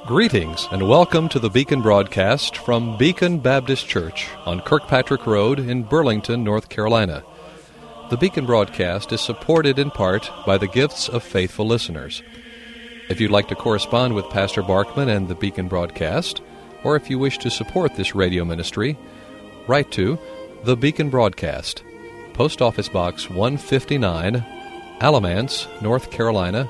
Greetings and welcome to the Beacon broadcast from Beacon Baptist Church on Kirkpatrick Road in Burlington, North Carolina. The Beacon broadcast is supported in part by the gifts of faithful listeners. If you'd like to correspond with Pastor Barkman and the Beacon broadcast, or if you wish to support this radio ministry, write to The Beacon Broadcast, Post Office Box 159, Alamance, North Carolina,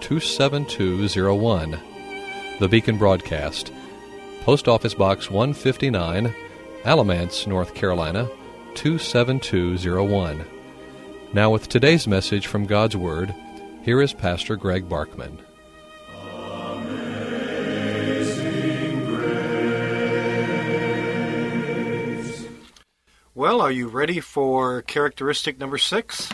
27201. The Beacon Broadcast, Post Office Box 159, Alamance, North Carolina, 27201. Now with today's message from God's Word, here is Pastor Greg Barkman. Well, are you ready for characteristic number 6?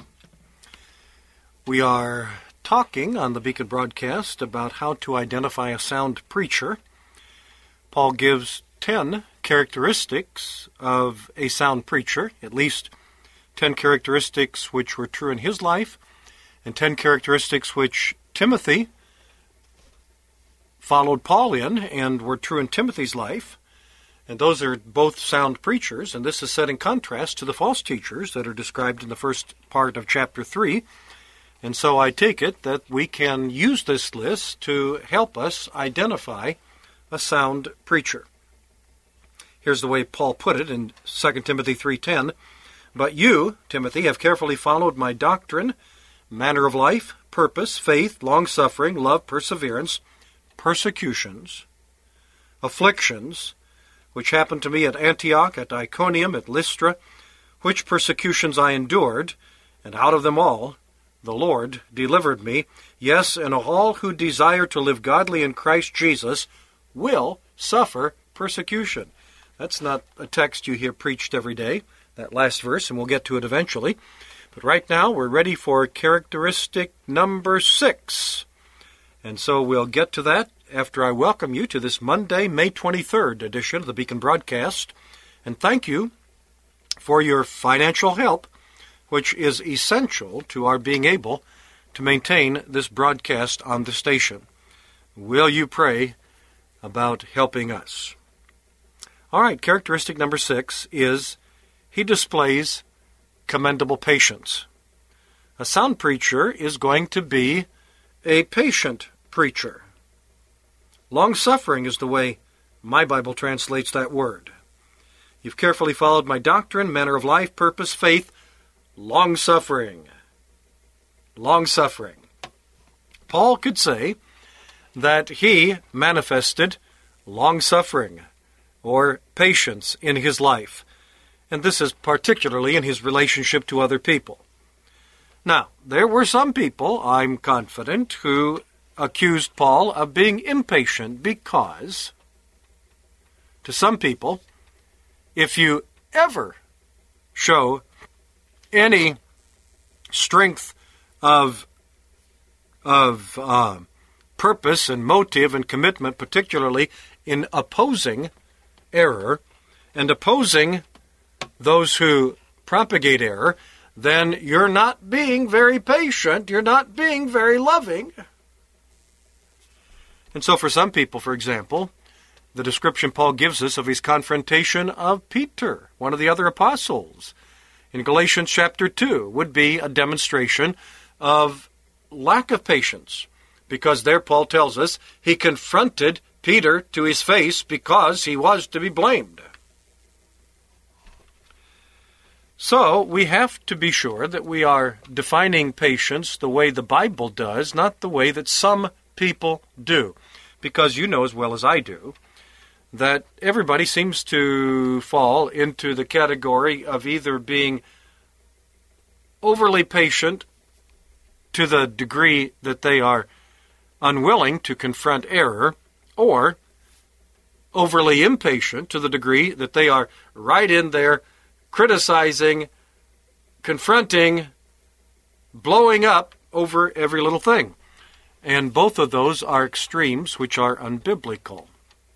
We are talking on the Beacon broadcast about how to identify a sound preacher. Paul gives 10 characteristics of a sound preacher, at least 10 characteristics which were true in his life, and 10 characteristics which Timothy followed Paul in and were true in Timothy's life. And those are both sound preachers, and this is set in contrast to the false teachers that are described in the first part of chapter 3. And so I take it that we can use this list to help us identify a sound preacher. Here's the way Paul put it in 2 Timothy 3:10. But you, Timothy, have carefully followed my doctrine, manner of life, purpose, faith, long-suffering, love, perseverance, persecutions, afflictions, which happened to me at Antioch, at Iconium, at Lystra, which persecutions I endured, and out of them all the Lord delivered me. Yes, and all who desire to live godly in Christ Jesus will suffer persecution. That's not a text you hear preached every day, that last verse, and we'll get to it eventually. But right now we're ready for characteristic number 6. And so we'll get to that after I welcome you to this Monday, May 23rd edition of the Beacon Broadcast. And thank you for your financial help, which is essential to our being able to maintain this broadcast on the station. Will you pray about helping us? All right, characteristic number 6 is he displays commendable patience. A sound preacher is going to be a patient preacher. Long-suffering is the way my Bible translates that word. You've carefully followed my doctrine, manner of life, purpose, faith, long-suffering. Long-suffering. Paul could say that he manifested long-suffering or patience in his life, and this is particularly in his relationship to other people. Now, there were some people, I'm confident, who accused Paul of being impatient because, to some people, if you ever show any strength of purpose and motive and commitment, particularly in opposing error and opposing those who propagate error, then you're not being very patient, you're not being very loving. And so for some people, for example, the description Paul gives us of his confrontation of Peter, one of the other apostles, in Galatians chapter 2, would be a demonstration of lack of patience, because there Paul tells us he confronted Peter to his face because he was to be blamed. So we have to be sure that we are defining patience the way the Bible does, not the way that some people do. Because you know as well as I do that everybody seems to fall into the category of either being overly patient to the degree that they are unwilling to confront error, or overly impatient to the degree that they are right in there criticizing, confronting, blowing up over every little thing. And both of those are extremes which are unbiblical.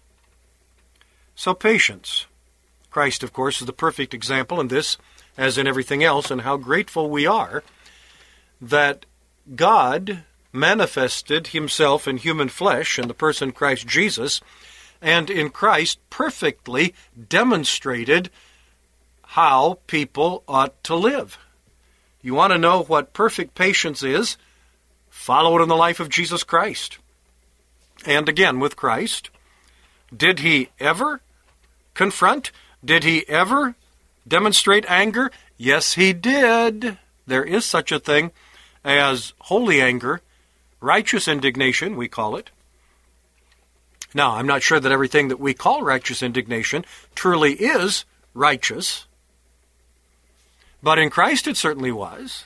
So patience. Christ, of course, is the perfect example in this, as in everything else, and how grateful we are that God manifested himself in human flesh in the person Christ Jesus, and in Christ perfectly demonstrated how people ought to live. You want to know what perfect patience is? Follow it in the life of Jesus Christ. And again, with Christ, did he ever confront? Did he ever demonstrate anger? Yes, he did. There is such a thing as holy anger, righteous indignation, we call it. Now, I'm not sure that everything that we call righteous indignation truly is righteous, but in Christ it certainly was.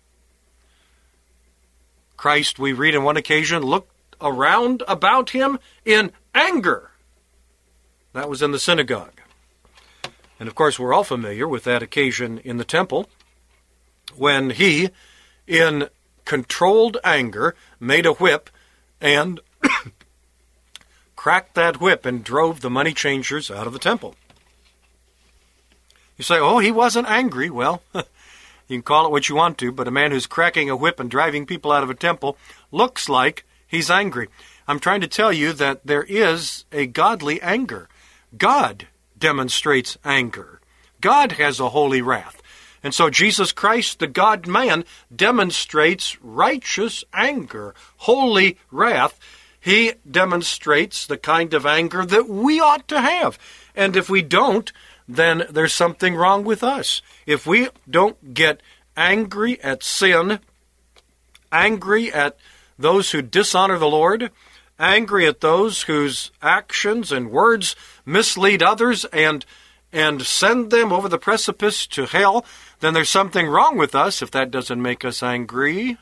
Christ, we read on one occasion, looked around about him in anger. That was in the synagogue. And of course, we're all familiar with that occasion in the temple when he, in controlled anger, made a whip and cracked that whip and drove the money changers out of the temple. You say, oh, he wasn't angry. Well, you can call it what you want to, but a man who's cracking a whip and driving people out of a temple looks like he's angry. I'm trying to tell you that there is a godly anger. God demonstrates anger. God has a holy wrath. And so Jesus Christ, the God-man, demonstrates righteous anger, holy wrath. He demonstrates the kind of anger that we ought to have. And if we don't, then there's something wrong with us. If we don't get angry at sin, angry at those who dishonor the Lord, angry at those whose actions and words mislead others and send them over the precipice to hell, then there's something wrong with us if that doesn't make us angry.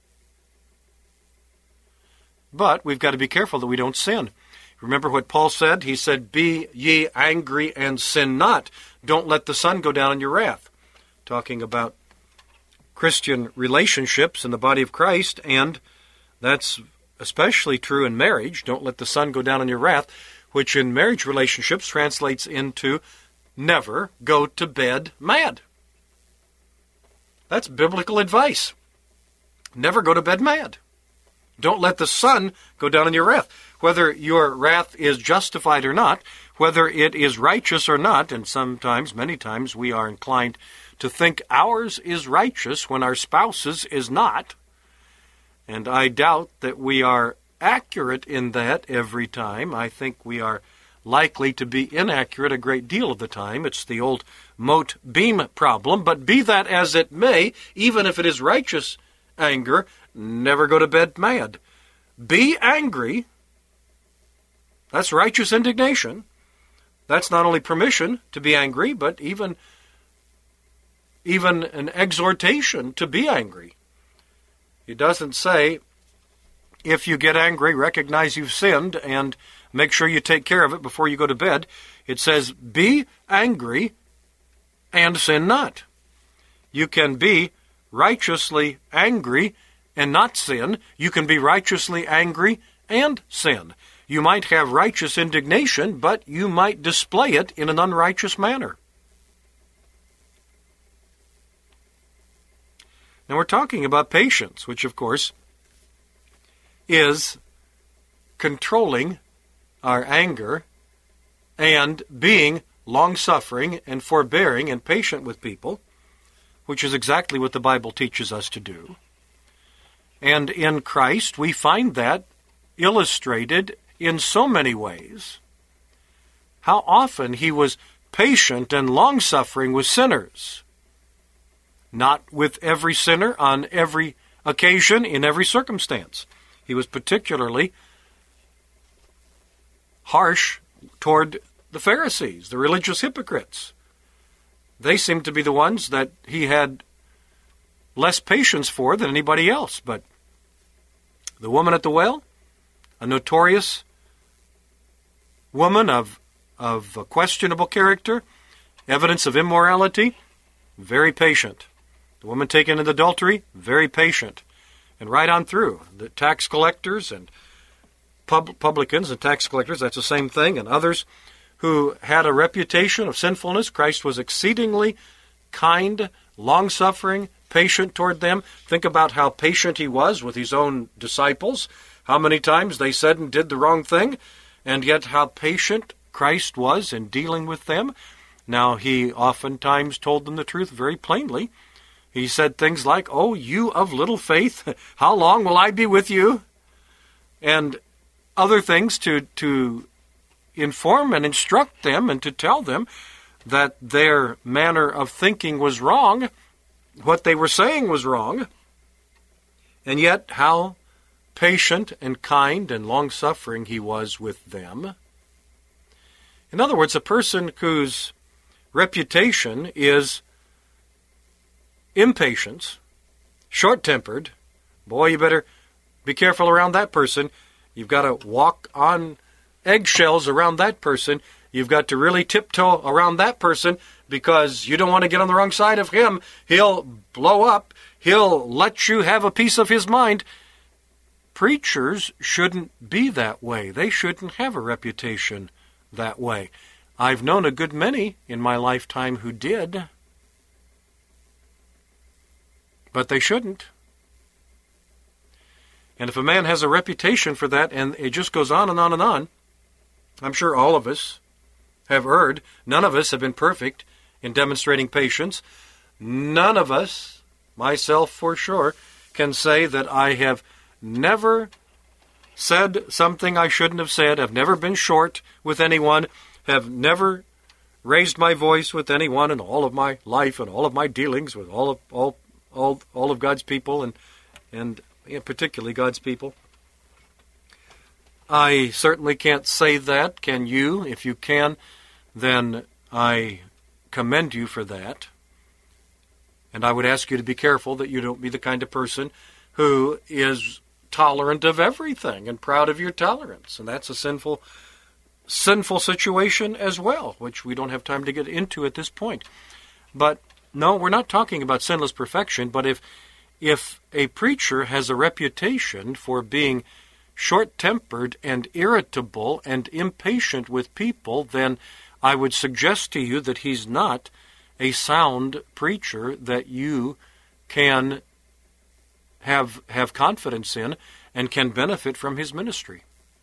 But we've got to be careful that we don't sin. Remember what Paul said? He said, be ye angry and sin not. Don't let the sun go down in your wrath. Talking about Christian relationships in the body of Christ, and that's especially true in marriage. Don't let the sun go down in your wrath, which in marriage relationships translates into never go to bed mad. That's biblical advice. Never go to bed mad. Don't let the sun go down in your wrath. Whether your wrath is justified or not, whether it is righteous or not, and sometimes, many times, we are inclined to think ours is righteous when our spouse's is not. And I doubt that we are accurate in that every time. I think we are likely to be inaccurate a great deal of the time. It's the old mote beam problem. But be that as it may, even if it is righteous anger, never go to bed mad. Be angry. That's righteous indignation. That's not only permission to be angry, but even an exhortation to be angry. It doesn't say, if you get angry, recognize you've sinned and make sure you take care of it before you go to bed. It says, be angry and sin not. You can be righteously angry and not sin. You can be righteously angry and sin. You might have righteous indignation, but you might display it in an unrighteous manner. Now we're talking about patience, which of course is controlling our anger and being long-suffering and forbearing and patient with people, which is exactly what the Bible teaches us to do. And in Christ we find that illustrated in so many ways. How often he was patient and long-suffering with sinners. Not with every sinner on every occasion, in every circumstance. He was particularly harsh toward the Pharisees, the religious hypocrites. They seemed to be the ones that he had less patience for than anybody else. But the woman at the well, a notorious woman of questionable character, evidence of immorality, very patient. The woman taken in adultery, very patient. And right on through, the tax collectors and publicans and tax collectors, that's the same thing, and others who had a reputation of sinfulness, Christ was exceedingly kind, long-suffering, patient toward them. Think about how patient he was with his own disciples, how many times they said and did the wrong thing, and yet how patient Christ was in dealing with them. Now, he oftentimes told them the truth very plainly. He said things like, "Oh, you of little faith, how long will I be with you?" And other things to inform and instruct them and to tell them that their manner of thinking was wrong, what they were saying was wrong, and yet how patient and kind and long-suffering he was with them. In other words, a person whose reputation is impatience, short-tempered, boy, you better be careful around that person. You've got to walk on eggshells around that person. You've got to really tiptoe around that person because you don't want to get on the wrong side of him. He'll blow up. He'll let you have a piece of his mind. Preachers shouldn't be that way. They shouldn't have a reputation that way. I've known a good many in my lifetime who did, but they shouldn't. And if a man has a reputation for that, and it just goes on and on and on, I'm sure all of us have erred. None of us have been perfect in demonstrating patience. None of us, myself for sure, can say that I have never said something I shouldn't have said, have never been short with anyone, have never raised my voice with anyone in all of my life and all of my dealings with all of God's people and particularly God's people. I certainly can't say that. Can you? If you can, then I commend you for that. And I would ask you to be careful that you don't be the kind of person who is tolerant of everything and proud of your tolerance. And that's a sinful situation as well, which we don't have time to get into at this point. But no, we're not talking about sinless perfection, but if a preacher has a reputation for being short-tempered and irritable and impatient with people, then I would suggest to you that he's not a sound preacher that you can have confidence in and can benefit from his ministry.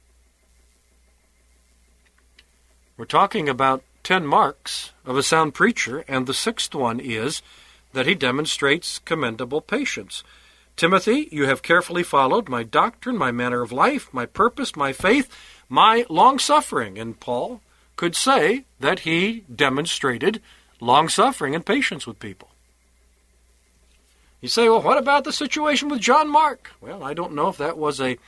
We're talking about 10 marks of a sound preacher, and the sixth one is that he demonstrates commendable patience. Timothy, you have carefully followed my doctrine, my manner of life, my purpose, my faith, my long-suffering. And Paul could say that he demonstrated long-suffering and patience with people. You say, well, what about the situation with John Mark? Well, I don't know if that was a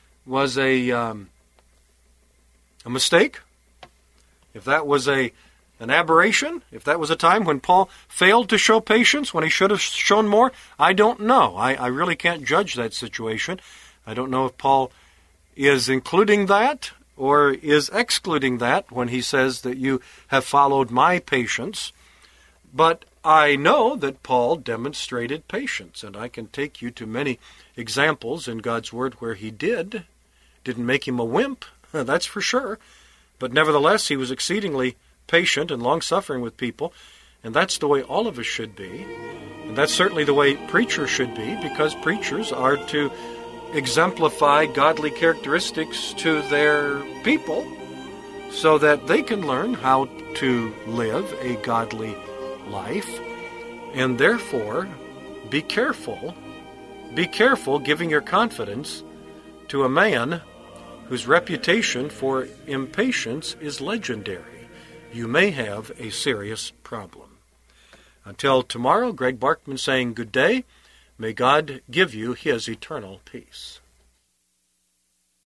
mistake, if that was an aberration, if that was a time when Paul failed to show patience when he should have shown more. I don't know. I really can't judge that situation. I don't know if Paul is including that or is excluding that when he says that you have followed my patience. But I know that Paul demonstrated patience, and I can take you to many examples in God's Word where he didn't make him a wimp, that's for sure. But nevertheless, he was exceedingly patient and long-suffering with people, and that's the way all of us should be. And that's certainly the way preachers should be, because preachers are to exemplify godly characteristics to their people so that they can learn how to live a godly life. And therefore, be careful giving your confidence to a man whose reputation for impatience is legendary. You may have a serious problem. Until tomorrow, Greg Barkman saying good day. May God give you his eternal peace.